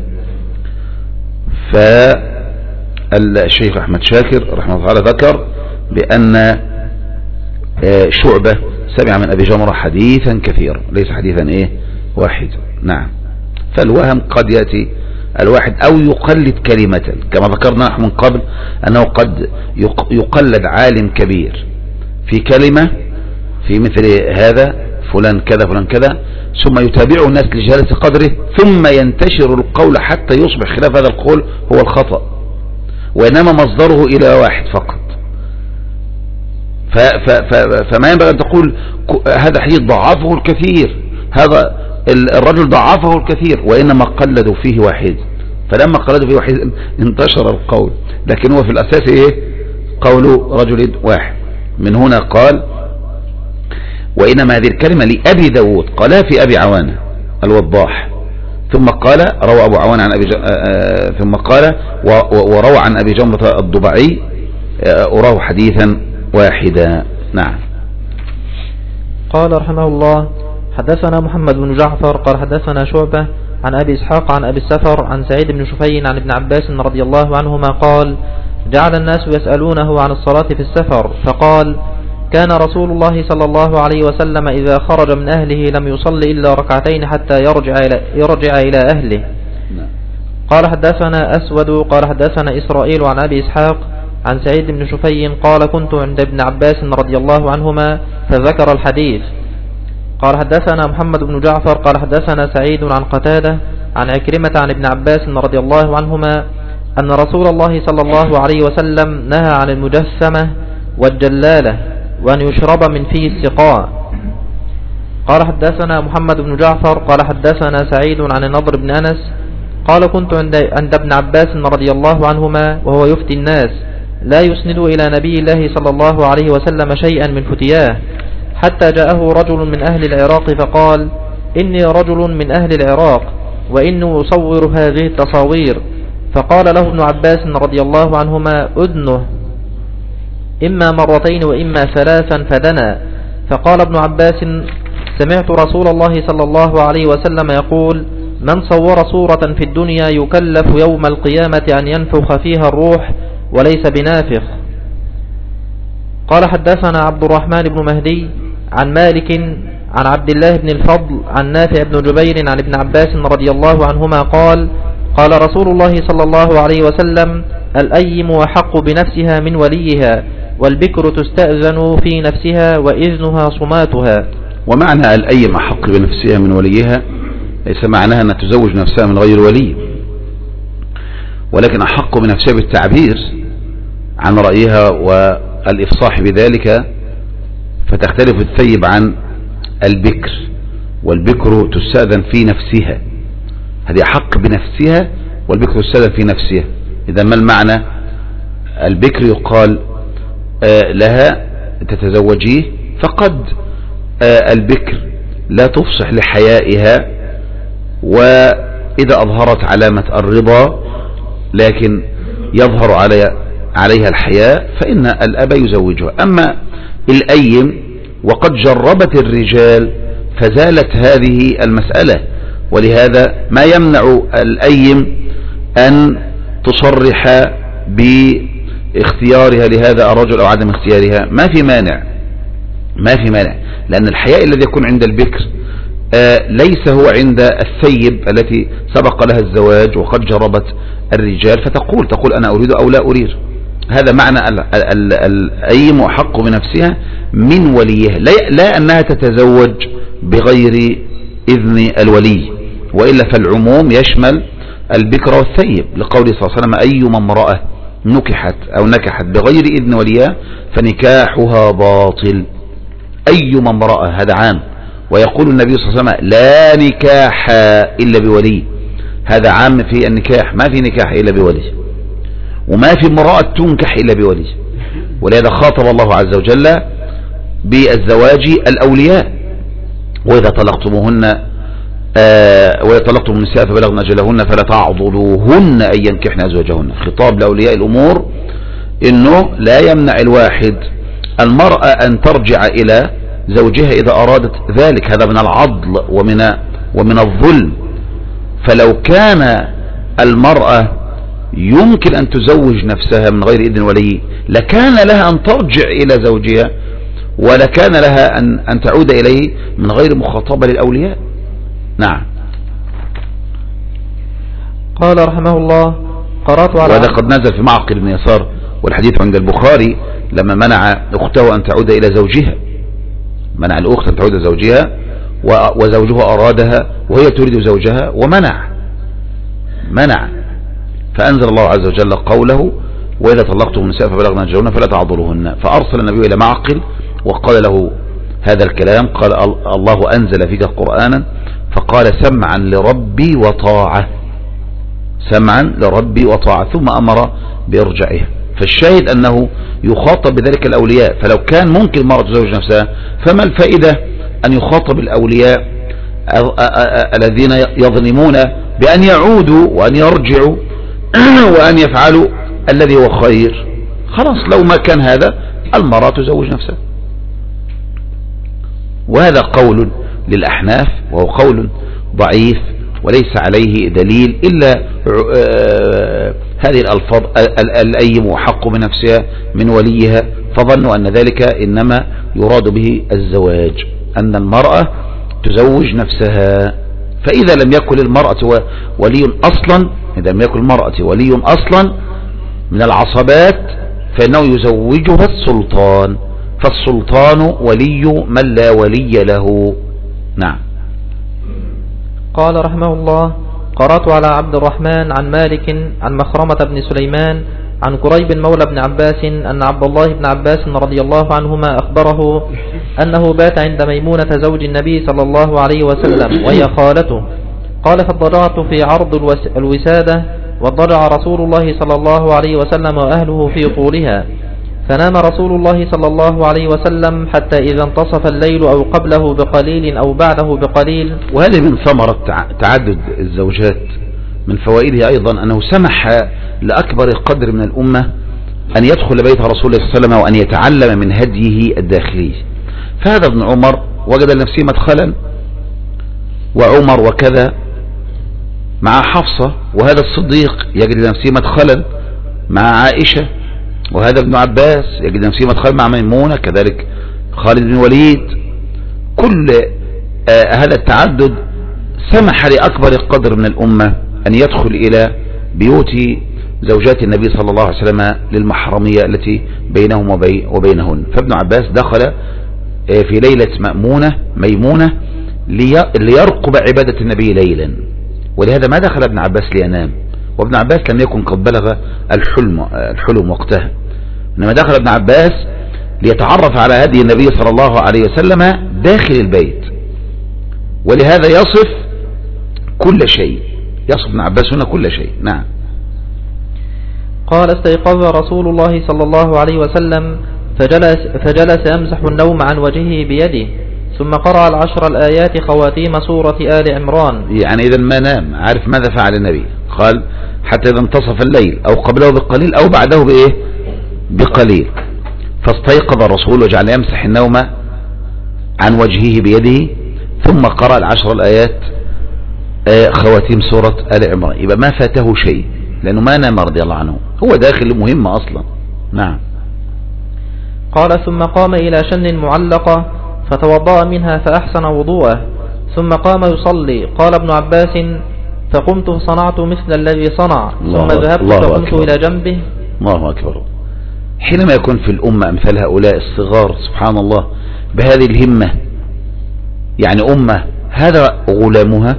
فالشيخ أحمد شاكر رحمه الله تعالى ذكر بأن شعبة سمع من أبي جمرة حديثا كثيرا ليس حديثا واحد. نعم. فالوهم قد يأتي الواحد أو يقلد كلمة، كما ذكرنا نحن من قبل أنه قد يقلد عالم كبير في كلمة في مثل هذا، فلان كذا فلان كذا، ثم يتابعه الناس لجلالة قدره، ثم ينتشر القول حتى يصبح خلاف هذا القول هو الخطأ، وإنما مصدره إلى واحد فقط. فما ينبغي أن تقول هذا حديث ضعفه الكثير، هذا الرجل ضعفه الكثير، وإنما قلدوا فيه واحد، فلما قلدوا فيه واحد انتشر القول، لكن هو في الأساس قول رجل واحد. من هنا قال: وإنما هذه الكلمة لأبي داود قالها في أبي عوانة الوضاح، ثم قال روى أبو عوانة عن ثم قال وروى عن أبي جمرة الضبعي أراه حديثا واحدا. نعم. قال رحمه الله: حدثنا محمد بن جعفر قال حدثنا شعبة عن أبي إسحاق عن أبي السفر عن سعيد بن شفي عن ابن عباس رضي الله عنهما قال: جعل الناس يسألونه عن الصلاة في السفر، فقال: كان رسول الله صلى الله عليه وسلم إذا خرج من أهله لم يصلي إلا ركعتين حتى يرجع إلى أهله. قال حدثنا أسود قال حدثنا إسرائيل عن أبي إسحاق عن سعيد بن شفي قال: كنت عند ابن عباس رضي الله عنهما فذكر الحديث. قال حدثنا محمد بن جعفر قال حدثنا سعيد عن قتادة عن عكرمة عن ابن عباس رضي الله عنهما أن رسول الله صلى الله عليه وسلم نهى عن المجسمة والجلالة وأن يشرب من فيه السقاء. قال حدثنا محمد بن جعفر قال حدثنا سعيد عن النضر بن أنس قال كنت عند ابن عباس رضي الله عنهما وهو يفتي الناس لا يسند إلى نبي الله صلى الله عليه وسلم شيئا من فتياه حتى جاءه رجل من أهل العراق فقال إني رجل من أهل العراق وإني أصور هذه التصاوير. فقال له ابن عباس رضي الله عنهما أذنه إما مرتين وإما ثلاثا فدنا. فقال ابن عباس سمعت رسول الله صلى الله عليه وسلم يقول من صور صورة في الدنيا يكلف يوم القيامة أن ينفخ فيها الروح وليس بنافخ. قال حدثنا عبد الرحمن بن مهدي عن مالك عن عبد الله بن الفضل عن نافع بن جبير عن ابن عباس رضي الله عنهما قال قال رسول الله صلى الله عليه وسلم الأيم أحق بنفسها من وليها والبكر تستأذن في نفسها وإذنها صماتها. ومعنى الأيم أحق بنفسها من وليها ليس معناها أن تزوج نفسها من غير ولي، ولكن أحق بنفسها بالتعبير عن رأيها والإفصاح بذلك، فتختلف الثيب عن البكر، والبكر تستأذن في نفسها، هذه أحق بنفسها والبكر تستأذن في نفسها. إذا ما المعنى؟ البكر يقال لها تتزوجيه، فقد البكر لا تفصح لحيائها، وإذا أظهرت علامة الرضا لكن يظهر عليها الحياء فإن الأب يزوجها. أما الأيم وقد جربت الرجال فزالت هذه المسألة، ولهذا ما يمنع الأيم أن تصرح باختيارها لهذا الرجل أو عدم اختيارها، ما في مانع، لأن الحياء الذي يكون عند البكر ليس هو عند الثيب التي سبق لها الزواج وقد جربت الرجال فتقول أنا أريد أو لا أريد. هذا معنى الأيم أحق بنفسها من وليها، لا أنها تتزوج بغير إذن الولي، وإلا فالعموم يشمل البكر والثيب، لقوله صلى الله عليه وسلم أيما امرأة نكحت أو نكحت بغير إذن وليها فنكاحها باطل. أيما امرأة هذا عام، ويقول النبي صلى الله عليه وسلم لا نكاح إلا بولي، هذا عام في النكاح، ما في نكاح إلا بولي، وما في امرأة تنكح إلا بولي. ولهذا خاطب الله عز وجل بالزواج الأولياء وإذا طلقتم النساء فبلغن أجلهن فلا تعضلوهن أن ينكحن أزواجهن. خطاب لأولياء الأمور إنه لا يمنع الواحد المرأة أن ترجع إلى زوجها إذا أرادت ذلك، هذا من العضل ومن الظلم. فلو كان المرأة يمكن أن تزوج نفسها من غير إذن ولي لكان لها أن ترجع إلى زوجها، ولكان لها أن تعود إليه من غير مخاطبة للأولياء. نعم. قال رحمه الله قرأت على، وهذا قد نزل في معقل بن يسار، والحديث عند البخاري لما منع أخته أن تعود إلى زوجها، منع الأخت أن تعود إلى زوجها وزوجها أرادها وهي تريد زوجها ومنع، فأنزل الله عز وجل قوله وإذا طلقتم النساء فبلغن أجلهن فلا تعضلوهن. فأرسل النبي إلى معقل وقال له هذا الكلام، قال الله أنزل فيك قرآنا فقال سمعا لربي وطاعة ثم أمر بإرجاعها. فالشاهد أنه يخاطب بذلك الأولياء، فلو كان ممكن المرأة تزوج نفسها فما الفائدة أن يخاطب الأولياء الذين يظلمون بأن يعودوا وأن يرجعوا وأن يفعلوا الذي هو خير؟ خلاص لو ما كان هذا المرأة تزوج نفسها. وهذا قول للأحناف وهو قول ضعيف وليس عليه دليل إلا هذه الألفاظ الأيم حق بنفسها من وليها، فظنوا أن ذلك إنما يراد به الزواج، أن المرأة تزوج نفسها. فإذا لم يكن المرأة ولي أصلا، إذا لم يكن المرأة ولي أصلا من العصبات فإنه يزوجها السلطان، فالسلطان ولي من لا ولي له. نعم. قال رحمه الله قرأت على عبد الرحمن عن مالك عن مخرمة بن سليمان عن كريب مولى بن عباس أن عبد الله بن عباس رضي الله عنهما أخبره أنه بات عند ميمونة زوج النبي صلى الله عليه وسلم وهي خالته. قال فاضطجعت في عرض الوسادة واضطجع رسول الله صلى الله عليه وسلم وأهله في طولها، فنام رسول الله صلى الله عليه وسلم حتى إذا انتصف الليل أو قبله بقليل أو بعده بقليل. وهذه من ثمرة تعدد الزوجات، من فوائده أيضا أنه سمح لأكبر قدر من الأمة أن يدخل بيت رسول الله صلى الله عليه وسلم وأن يتعلم من هديه الداخلي. فهذا ابن عمر وجد لنفسه مدخلا، وعمر وكذا مع حفصة، وهذا الصديق يجد لنفسه مدخلا مع عائشة، وهذا ابن عباس يجد نفسه مدخل مع ميمونة، كذلك خالد بن وليد. كل هذا التعدد سمح لأكبر قدر من الأمة أن يدخل إلى بيوت زوجات النبي صلى الله عليه وسلم للمحرمية التي بينهم وبينهن. فابن عباس دخل في ليلة ميمونة ليرقب عبادة النبي ليلا، ولهذا ما دخل ابن عباس لينام، وابن عباس لم يكن قد بلغ الحلم وقتها، إنما دخل ابن عباس ليتعرف على هدي النبي صلى الله عليه وسلم داخل البيت، ولهذا يصف كل شيء، يصف ابن عباس هنا كل شيء. نعم. قال استيقظ رسول الله صلى الله عليه وسلم فجلس يمسح النوم عن وجهه بيده، ثم قرأ 10 الآيات خواتيم سورة آل عمران. يعني إذا ما نام، عارف ماذا فعل النبي؟ قال حتى إذا انتصف الليل أو قبله بقليل أو بعده بإيه؟ بقليل. فاستيقظ الرسول وجعل يمسح النوم عن وجهه بيده، ثم قرأ 10 الآيات خواتيم سورة آل عمران. يبقى ما فاته شيء، لأنه ما نام رضي الله عنه، هو داخل مهمة أصلا. نعم. قال ثم قام إلى شن معلقة فتوضأ منها فأحسن وضوءه، ثم قام يصلي. قال ابن عباس فقمت فصنعت مثل الذي صنع، ثم ذهبت فقمت إلى جنبه. الله أكبر. حينما يكون في الأمة أمثال هؤلاء الصغار سبحان الله بهذه الهمة، يعني أمة هذا غلامها،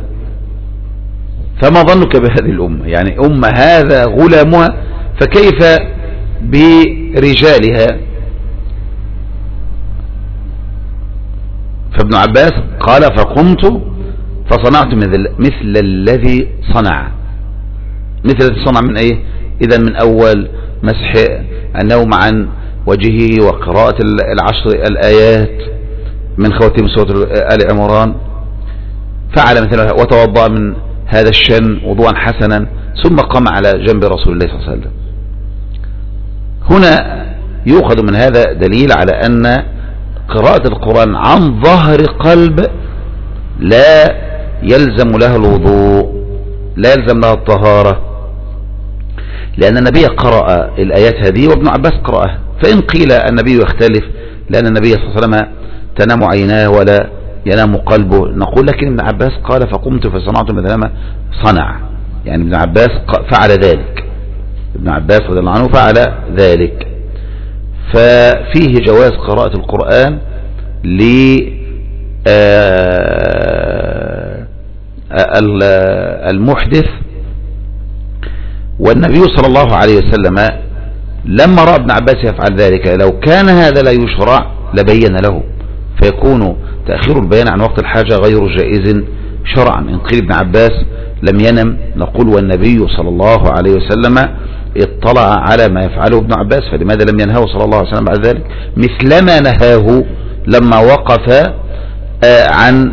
فما ظنك بهذه الأمة؟ يعني أمة هذا غلامها، فكيف برجالها؟ فابن عباس قال فقمت فصنعت مثل الذي صنع. مثل الذي صنع من ايه؟ اذا من اول مسح النوم عن وجهه وقراءة 10 الآيات من خواتيم سورة آل عمران، فعل مثلها وتوضأ من هذا الشن وضوءا حسنا، ثم قام على جنب رسول الله صلى الله عليه وسلم. هنا يؤخذ من هذا دليل على أن قراءة القرآن عن ظهر قلب لا يلزم لها الوضوء، لا يلزم لها الطهارة، لأن النبي قرأ الآيات هذه وابن عباس قرأها. فإن قيل النبي يختلف لأن النبي صلى الله عليه وسلم تنام عيناه ولا ينام قلبه، نقول لكن ابن عباس قال فقمت فصنعت مثل ما صنع، يعني ابن عباس فعل ذلك، ابن عباس رضي الله عنه فعل ذلك. ففيه جواز قراءة القرآن للمحدث. والنبي صلى الله عليه وسلم لما رأى ابن عباس يفعل ذلك لو كان هذا لا يشرع لبين له، فيكون تأخير البيان عن وقت الحاجة غير جائز شرعا. إن قيل ابن عباس لم ينم نقول والنبي صلى الله عليه وسلم اطلع على ما يفعله ابن عباس، فلماذا لم ينهاه صلى الله عليه وسلم بعد ذلك مثلما نهاه لما وقف عن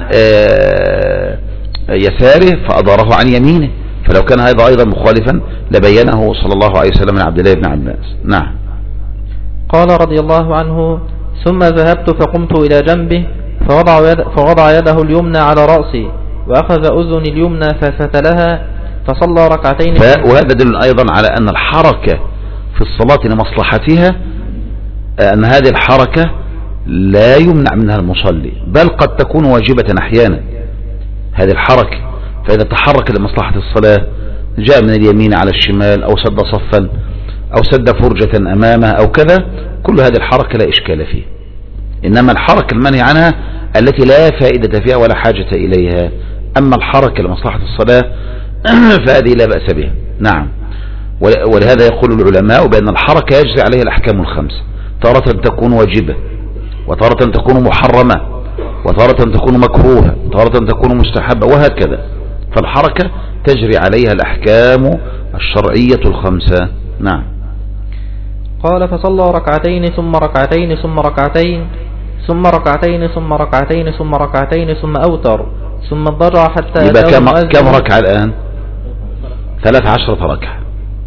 يساره فأداره عن يمينه؟ فلو كان هذا أيضا مخالفا لبينه صلى الله عليه وسلم من عبد الله بن عباس. نعم. قال رضي الله عنه ثم ذهبت فقمت إلى جنبه فوضع يده اليمنى على رأسي وأخذ أذني اليمنى ففتلها فصلى ركعتين. وهذا دل أيضا على أن الحركة في الصلاة لمصلحتها، أن هذه الحركة لا يمنع منها المصلي، بل قد تكون واجبة أحيانا هذه الحركة. فإذا تحرك لمصلحة الصلاة جاء من اليمين على الشمال أو سد صفا أو سد فرجة أمامه أو كذا، كل هذه الحركة لا إشكال فيه. إنما الحركة المنهي عنها التي لا فائدة فيها ولا حاجة إليها. أما الحركة لمصلحة الصلاة فهذه لا بأس بها. نعم. ولهذا يقول العلماء بأن الحركة يجري عليها الأحكام الخمسة، تارة تكون واجبة، وتارة تكون محرمة، وتارة تكون مكروهة، وتارة تكون مستحبة، وهكذا. فالحركة تجري عليها الأحكام الشرعية الخمسة. نعم. قال فصلى ركعتين ثم ركعتين ثم ركعتين ثم ركعتين ثم ركعتين ثم ركعتين ثم أوتر ثم اضطجع حتى يبقى كم ركعة الآن؟ 13 ركعة.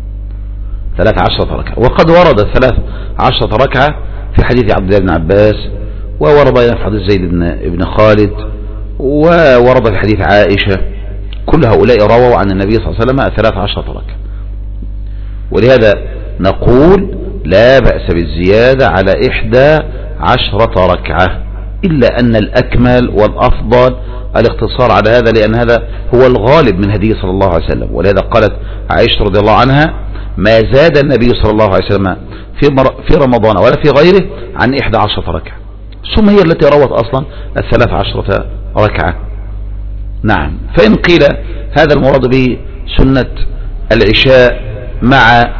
13 ركعة. وقد ورد 13 ركعة في حديث عبد الله بن عباس، وورد في حديث زيد بن خالد، وورد في حديث عائشة. كل هؤلاء رووا عن النبي صلى الله عليه وسلم 13 ركعة. ولهذا نقول لا بأس بالزيادة على 11 ركعة، إلا أن الأكمل والأفضل الاقتصار على هذا، لأن هذا هو الغالب من هديه صلى الله عليه وسلم. ولهذا قالت عائشة رضي الله عنها: ما زاد النبي صلى الله عليه وسلم في رمضان ولا في غيره عن 11 ركعة، ثم هي التي روت أصلا 13 ركعة. نعم. فإن قيل هذا المراد به سنة العشاء مع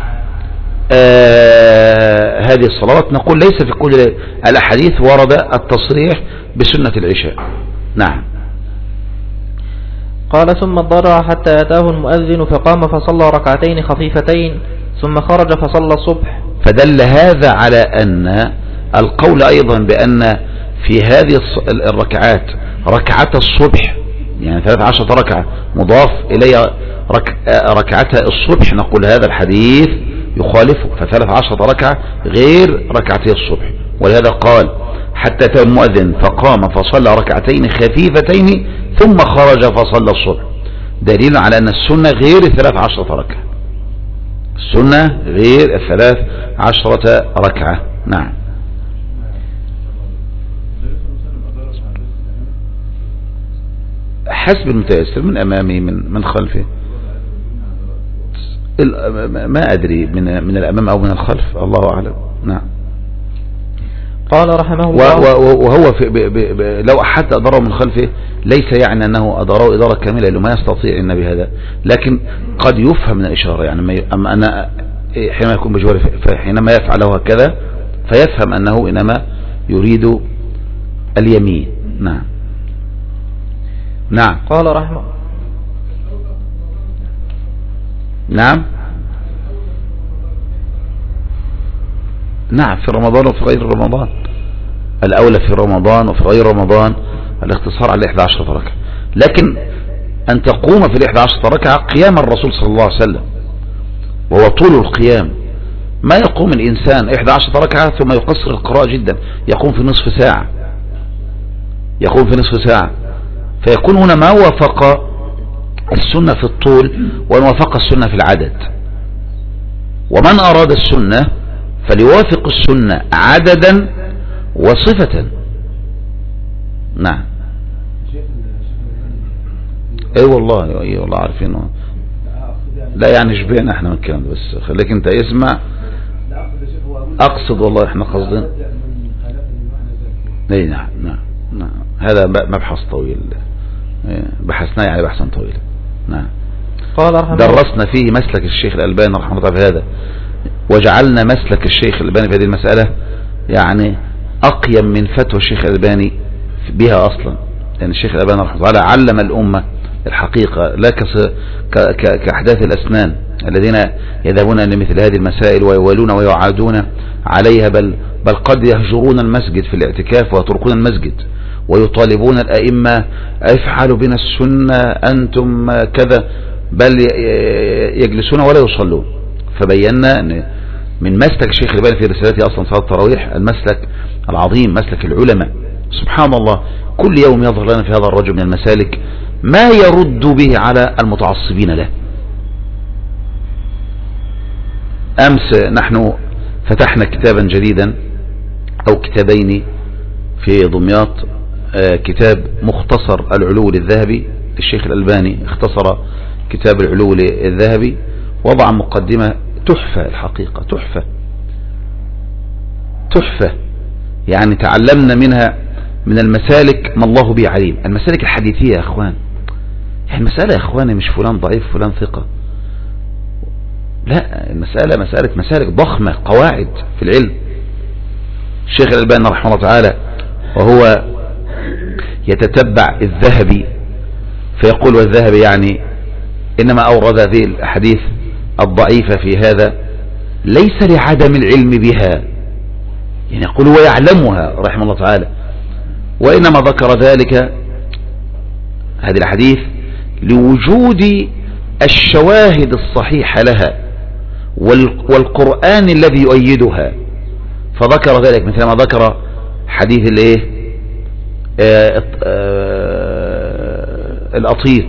هذه الصلوات، نقول ليس في كل الأحاديث ورد التصريح بسنة العشاء. نعم. قال ثم اضطجع حتى أتاه المؤذن فقام فصلى ركعتين خفيفتين ثم خرج فصلى الصبح. فدل هذا على أن القول أيضا بأن في هذه الركعات ركعة الصبح، يعني 13 ركعة مضاف إليها ركعة الصبح، نقول هذا الحديث يخالفه. ف13 ركعة غير ركعتي الصبح. ولهذا قال: حتى أتى المؤذن فقام فصلى ركعتين خفيفتين ثم خرج فصلى الصبح، دليل على أن السنة غير 13 ركعة. السنة غير 13 ركعة. نعم. حسب المتيسر، من أمامه من خلفه، ما أدري من الأمام أو من الخلف، الله أعلم. نعم. قال رحمه الله: وهو لو أحد أداره من خلفه ليس يعني أنه أداره إدارة كاملة، لأنه ما يستطيع النبي هذا، لكن قد يفهم من الإشارة. يعني أما أنا حينما يكون بجواره حينما يفعله هكذا فيفهم أنه إنما يريد اليمين. نعم. نعم. قال رحمه. نعم. نعم، في رمضان وفي غير رمضان. الأولى في رمضان وفي غير رمضان الاختصار على 11 ركعة، لكن أن تقوم في 11 ركعة قيام الرسول صلى الله عليه وسلم، وهو طول القيام. ما يقوم الإنسان 11 ركعة ثم يقصر القراءة جدا، يقوم في نصف ساعة، فيكون هنا ما وافق السنة في الطول وما وافق السنة في العدد. ومن أراد السنة فليوافق السنة عددا وصفة. نعم. اي والله عارفينه. لا يعني شبهنا احنا من الكلام ده، بس خليك انت اسمع. اقصد والله احنا قصدين. اي نعم. هذا مبحث طويل بحثناه، يعني بحثا طويلا. نعم. درسنا فيه مسلك الشيخ الألباني رحمه الله في هذا، وجعلنا مسلك الشيخ الألباني في هذه المسألة يعني أقيم من فتوى الشيخ الألباني بها أصلا، لأن الشيخ الألباني رحمه الله علم الأمة الحقيقة، لا كأحداث الأسنان الذين يذهبون لمثل هذه المسائل ويولون ويعادون عليها، بل قد يهجرون المسجد في الاعتكاف ويتركون المسجد ويطالبون الأئمة: افعلوا بنا السنة أنتم كذا، بل يجلسون ولا يصلون. فبينا أن من مسلك الشيخ الألباني في رسالته أصلا صلاة التراويح المسلك العظيم، مسلك العلماء. سبحان الله، كل يوم يظهر لنا في هذا الرجل من المسالك ما يرد به على المتعصبين له. أمس نحن فتحنا كتابا جديدا أو كتابين في دمياط، كتاب مختصر العلو للذهبي. الشيخ الألباني اختصر كتاب العلو للذهبي، وضع مقدمة تحفة، الحقيقة تحفة، يعني تعلمنا منها من المسالك ما الله به عليم. المسالك الحديثية يا اخوان، المسألة يا اخواني مش فلان ضعيف فلان ثقة، لا، المسألة مسالك ضخمة، قواعد في العلم. الشيخ الألباني رحمه الله تعالى وهو يتتبع الذهبي فيقول، والذهبي يعني إنما أورد هذه الأحاديث الضعيفة في هذا ليس لعدم العلم بها، يعني يقول هو يعلمها رحمه الله تعالى، وإنما ذكر ذلك هذه الحديث لوجود الشواهد الصحيحة لها والقرآن الذي يؤيدها، فذكر ذلك مثل ما ذكر حديث الأطيط.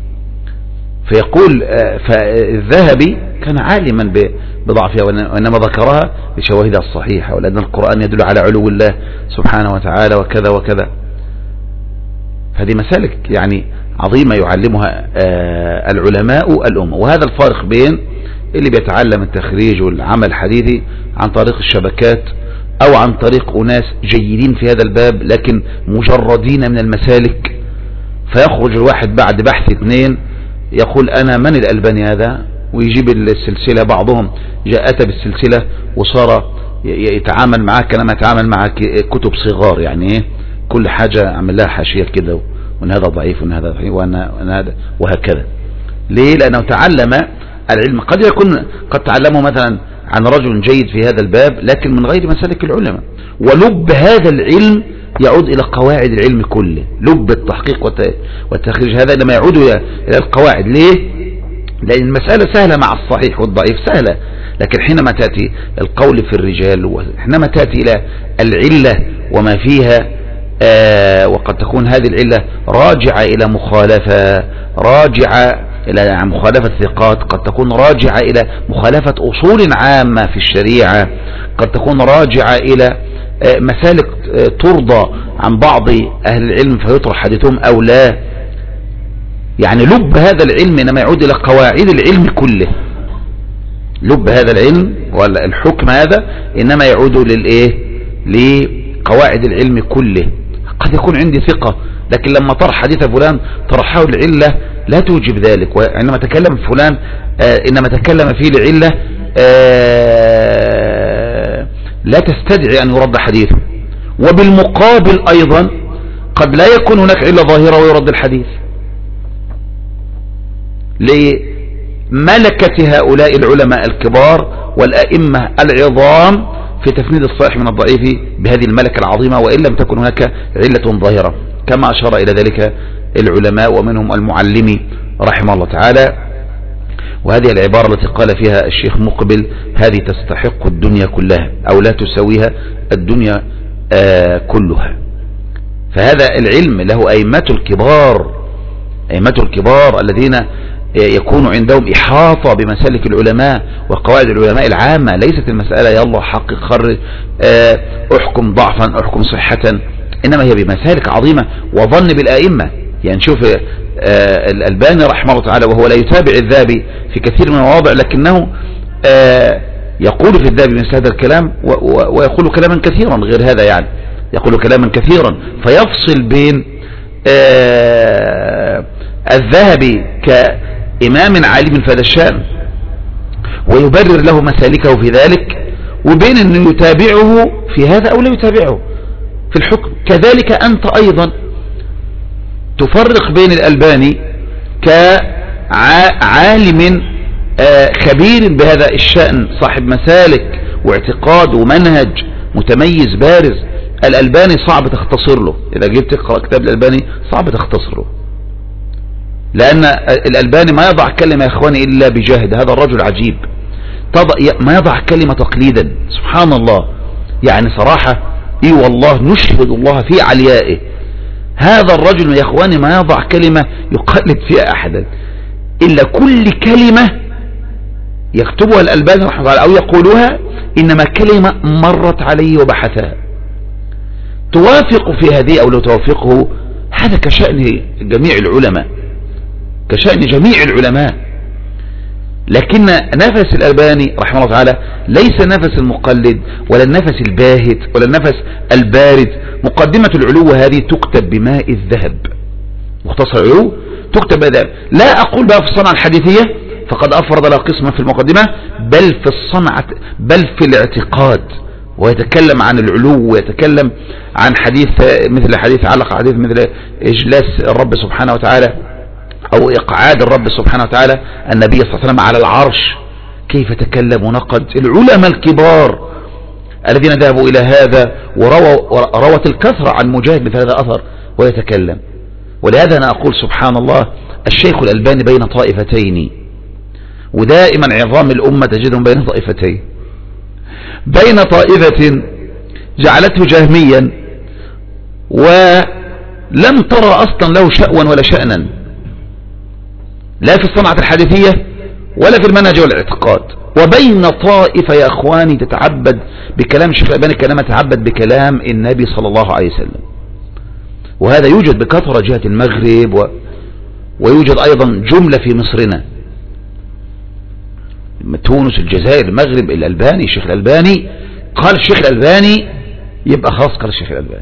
فيقول فالذهبي كان عالما بضعفها وإنما ذكرها بشواهدها الصحيحة، ولأن القرآن يدل على علو الله سبحانه وتعالى وكذا وكذا. هذه مسالك يعني عظيمة يعلمها العلماء الأمة. وهذا الفارق بين اللي بيتعلم التخريج والعمل الحديثي عن طريق الشبكات أو عن طريق أناس جيدين في هذا الباب لكن مجردين من المسالك، فيخرج الواحد بعد بحث 2 يقول أنا من الألباني هذا، ويجيب السلسلة. بعضهم أتى بالسلسلة وصار يتعامل معك كما يتعامل مع كتب صغار، يعني إيه، كل حاجة عمل لها حاشية كده، وأن هذا ضعيف وأن هذا ضعيف وأن هذا وهكذا. ليه؟ لأنه تعلم العلم، قد تعلمه مثلا عن رجل جيد في هذا الباب لكن من غير مسالك العلماء. ولب هذا العلم يعود إلى قواعد العلم كله، لب التحقيق والتخريج هذا لما يعود إلى القواعد. ليه؟ لأن المسألة سهلة مع الصحيح والضعيف سهلة، لكن حينما تأتي القول في الرجال وحينما تأتي إلى العلة وما فيها وقد تكون هذه العلة راجعة إلى مخالفة، راجعة إلى مخالفة ثقات، قد تكون راجعة إلى مخالفة أصول عامة في الشريعة، قد تكون راجعة إلى مسالك ترضى عن بعض أهل العلم فيطرح حديثهم أو لا. يعني لب هذا العلم إنما يعود إلى قواعد العلم كله. لب هذا العلم والحكم هذا إنما يعود لقواعد العلم كله. قد يكون عندي ثقة لكن لما طرح حديث فلان طرحه العلة لا توجب ذلك، وإنما تكلم فلان إنما تكلم فيه العلة لا تستدعي أن يرد حديثه. وبالمقابل أيضا قد لا يكون هناك علة ظاهرة ويرد الحديث لملكة هؤلاء العلماء الكبار والأئمة العظام في تفنيد الصحيح من الضعيف بهذه الملكة العظيمة، وإن لم تكن هناك علة ظاهرة كما أشار إلى ذلك العلماء ومنهم المعلمي رحمه الله تعالى. وهذه العبارة التي قال فيها الشيخ مقبل هذه تستحق الدنيا كلها أو لا تسويها الدنيا كلها. فهذا العلم له أئمة الكبار الذين يكون عندهم إحاطة بمسالك العلماء وقواعد العلماء العامة. ليست المسألة يلا حقق خرج احكم ضعفا احكم صحة، إنما هي بمسالك عظيمة وظن بالأئمة. يعني شوف الألباني رحمه الله تعالى وهو لا يتابع الذهبي في كثير من المواضع لكنه يقول في الذهبي مثل هذا الكلام ويقول كلاما كثيرا غير هذا، يعني يقول كلاما كثيرا فيفصل بين الذهبي كإمام عالم في هذا الشأن ويبرر له مسالكه في ذلك، وبين أنه يتابعه في هذا أو لا يتابعه في الحكم. كذلك أنت أيضا تفرق بين الألباني كعالم خبير بهذا الشأن صاحب مسالك واعتقاد ومنهج متميز بارز. الألباني صعب تختصر له، إذا جيت تقرأ كتاب الألباني صعب تختصر له، لأن الألباني ما يضع كلمة يا إخواني إلا بجهد. هذا الرجل عجيب، ما يضع كلمة تقليدا، سبحان الله. يعني صراحة إيه والله نشهد الله في عليائه. هذا الرجل يا إخواني ما يضع كلمة يقلد فيها أحدا، إلا كل كلمة يكتبها الألباني رحمه الله أو يقولها إنما كلمة مرت عليه وبحثها. توافق في هذه أو لا توافقه هذا كشأن جميع العلماء، كشأن جميع العلماء. لكن نفس الألباني رحمه الله تعالى ليس نفس المقلد ولا النفس الباهت ولا النفس البارد. مقدمة العلو هذه تكتب بماء الذهب، مختصر العلو تكتب بماء الذهب. لا أقول بقى في الصنعة الحديثية فقد أفرض له قسما في المقدمة، بل في الصنعة، بل في الاعتقاد، ويتكلم عن العلو، ويتكلم عن حديث مثل حديث علق، حديث مثل إجلاس الرب سبحانه وتعالى أو إقعاد الرب سبحانه وتعالى النبي صلى الله عليه وسلم على العرش. كيف تكلم ونقد العلماء الكبار الذين ذهبوا إلى هذا وروت الكثرة عن مجاهد مثل هذا أثر ويتكلم. ولهذا أنا أقول سبحان الله، الشيخ الألباني بين طائفتين، ودائما عظام الأمة تجدهم بين طائفتين، بين طائفة جعلته جهميا ولم ترى أصلا له شأوا ولا شأنا، لا في الصنعة الحديثية ولا في المنهج والاعتقاد، وبين طائفة يا أخواني تتعبد بكلام الشيخ الألباني كلام تتعبد بكلام النبي صلى الله عليه وسلم. وهذا يوجد بكثرة جهة المغرب ويوجد أيضا جملة في مصرنا، تونس، الجزائر، المغرب. الألباني، الشيخ الألباني قال الشيخ الألباني يبقى خلاص قال الشيخ الألباني،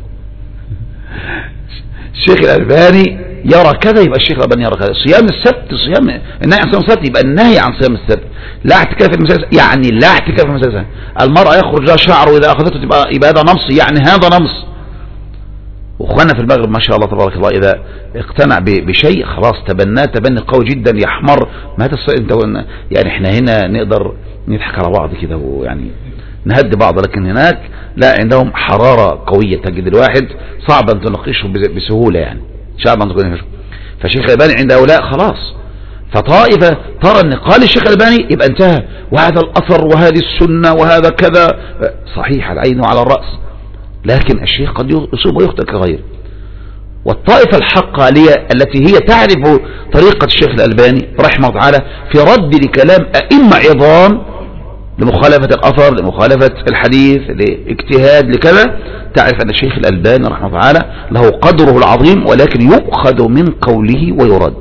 الشيخ الألباني يرى كذا يبقى الشيخ الألباني يرى كذا. صيام السبت، صيام النهي عن صيام السبت يبقى النهي عن صيام السبت. لا اعتكاف في المساجد يعني لا اعتكاف في المساجد. المرأة يخرج لها شعر وإذا أخذته يبقى هذا نمص، يعني هذا نمص. واخوانا في المغرب ما شاء الله تبارك الله إذا اقتنع بشيء خلاص تبناه تبني قوي جدا، يحمر. ما انت يعني احنا هنا نقدر نضحك على بعض كده ويعني نهد بعض، لكن هناك لا، عندهم حرارة قوية تجد الواحد صعب أن تناقشه بسهولة، يعني صعب أن تناقشه. فالشيخ الألباني عند هؤلاء خلاص، فطائفة ترى أن قال الشيخ الألباني يبقى انتهى، وهذا الأثر وهذه السنة وهذا كذا صحيح على العين وعلى الرأس، لكن الشيخ قد يصيب ويخطئ كغيره. والطائفة الحقة التي هي تعرف طريقة الشيخ الألباني رحمه الله تعالى في رد لكلام أئمة عظام لمخالفة الأثر، لمخالفة الحديث، لاجتهاد، لكذا، تعرف أن الشيخ الألباني رحمه الله تعالى له قدره العظيم، ولكن يؤخذ من قوله ويرد.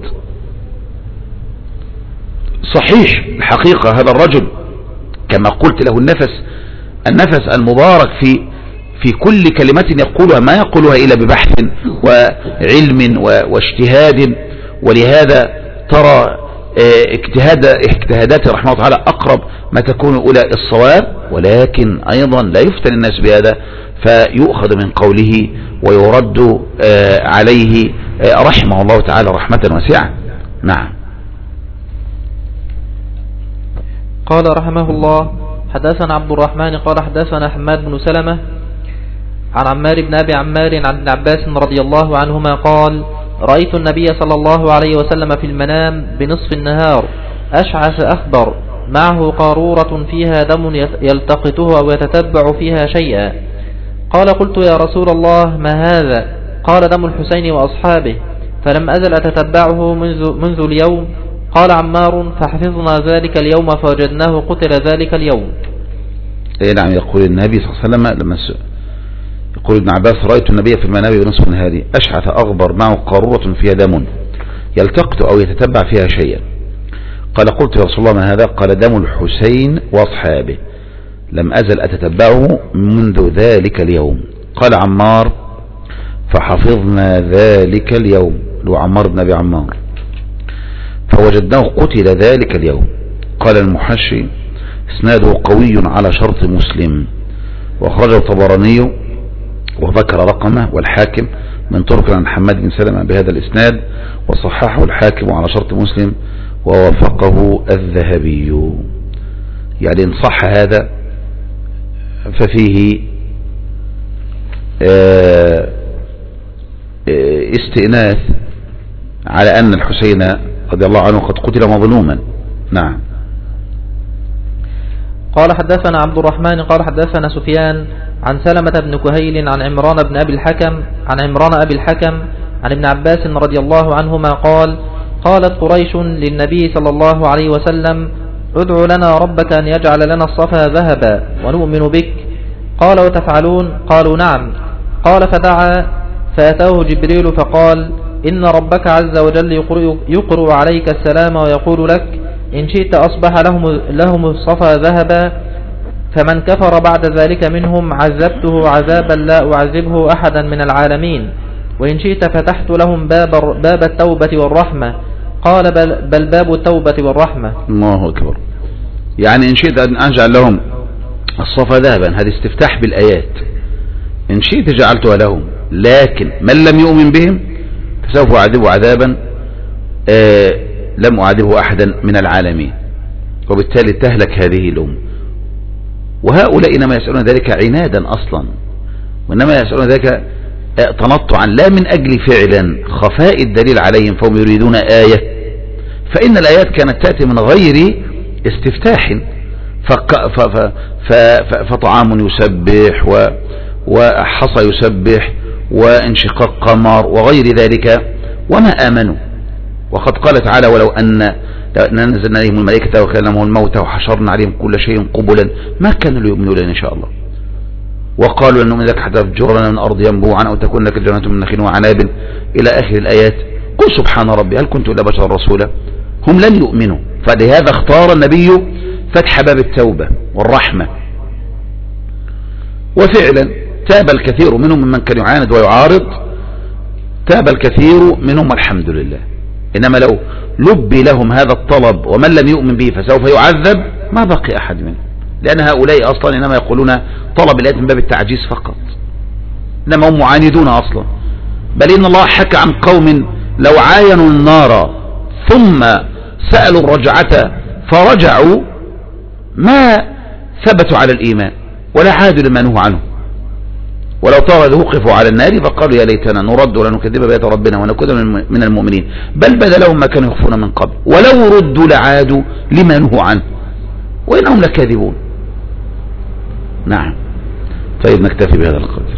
صحيح الحقيقة هذا الرجل كما قلت له النفس المبارك في كل كلمة يقولها، ما يقولها إلا ببحث وعلم واجتهاد. ولهذا ترى اجتهاداته رحمه الله تعالى أقرب ما تكون إلى الصواب، ولكن أيضا لا يفتن الناس بهذا، فيؤخذ من قوله ويرد عليه رحمه الله تعالى رحمة واسعة. نعم. قال رحمه الله: حدثنا عبد الرحمن قال حدثنا حماد بن سلمة عن عمار بن أبي عمار عن ابن عباس رضي الله عنهما قال: رأيت النبي صلى الله عليه وسلم في المنام بنصف النهار أشعث أخبر معه قارورة فيها دم يلتقطه أو يتتبع فيها شيئا. قال: قلت يا رسول الله ما هذا؟ قال: دم الحسين وأصحابه، فلم أزل أتتبعه منذ اليوم. قال عمار: فحفظنا ذلك اليوم فوجدناه قتل ذلك اليوم. نعم. يقول النبي صلى الله عليه وسلم لما يقول ابن عباس: رأيت النبي في المنام بنصف النهار أشعث أغبر معه قارورة فيها دم يلتقط أو يتتبع فيها شيئا. قال: قلت يا رسول الله ما هذا؟ قال: دم الحسين وأصحابه، لم أزل أتتبعه منذ ذلك اليوم. قال عمار: فحفظنا ذلك اليوم، لو عمار بن أبي عمار، فوجدناه قتل ذلك اليوم. قال المحشي: اسناده قوي على شرط مسلم، وأخرجه الطبراني وذكر رقمه والحاكم من طرق عن حماد بن سلمة بهذا الإسناد، وصححه الحاكم على شرط مسلم ووافقه الذهبي. يعني إن صح هذا ففيه استئناث على أن الحسين رضي الله عنه قد قتل مظلوما. نعم. قال حدثنا عبد الرحمن قال حدثنا سفيان عن سلمة بن كهيل عن عمران أبي الحكم عن ابن عباس رضي الله عنهما قال: قالت قريش للنبي صلى الله عليه وسلم: ادع لنا ربك أن يجعل لنا الصفا ذهبا ونؤمن بك. قال: وتفعلون؟ قالوا: نعم. قال: فدعا فأتاه جبريل فقال: إن ربك عز وجل يقرأ عليك السلام ويقول لك: إن شئت أصبح لهم الصفا ذهبا، فمن كفر بعد ذلك منهم عذبته عذابا لا أعذبه أحدا من العالمين، وإن شئت فتحت لهم باب التوبة والرحمة. قال بل باب التوبة والرحمة. الله أكبر. يعني إن شئت أن أجعل لهم الصفا ذهبا، هذا استفتاح بالآيات، إن شئت جعلتها لهم، لكن من لم يؤمن بهم فسوف أعذبه عذابا لم أعذبه أحدا من العالمين، وبالتالي تهلك هذه الأمة. وهؤلاء إنما يسألون ذلك عنادا أصلا، وإنما يسألون ذلك تنطعا، لا من أجل فعلا خفاء الدليل عليهم فهم يريدون آية. فإن الآيات كانت تأتي من غير استفتاح، فطعام يسبح وحصى يسبح وانشقاق قمر وغير ذلك وما آمنوا. وقد قال تعالى ولو أن نزلنا عليهم الملائكة وكلمهم الموتى وحشرنا عليهم كل شيء قبلا ما كانوا ليؤمنوا لنا إن شاء الله. وقالوا لن نؤمن لك حتى تفجر لنا من الأرض ينبوعا أو تكون لك جنة من نخيل وعناب إلى آخر الآيات. قل سبحان ربي هل كنت إلا بشرا رسولا. هم لن يؤمنوا، فلهذا اختار النبي فتح باب التوبة والرحمة. وفعلا تاب الكثير منهم ممن كان يعاند ويعارض، تاب الكثير منهم والحمد لله. إنما لو لبي لهم هذا الطلب ومن لم يؤمن به فسوف يعذب ما بقي أحد منهم، لأن هؤلاء أصلا إنما يقولون طلب الآيات من باب التعجيز فقط، إنما هم معاندون أصلا. بل إن الله حكى عن قوم لو عاينوا النار ثم سألوا الرجعة فرجعوا ما ثبتوا على الإيمان ولا عادوا لما نهوا عنه. ولو ترى وقفوا على النار فقالوا يا ليتنا نرد ولا نكذب بآيات ربنا ونكون من المؤمنين بل بدا لهم ما كانوا يخفون من قبل ولو ردوا لعادوا لما نهوا عنه وإنهم لكاذبون. نعم. طيب نكتفي بهذا القدر.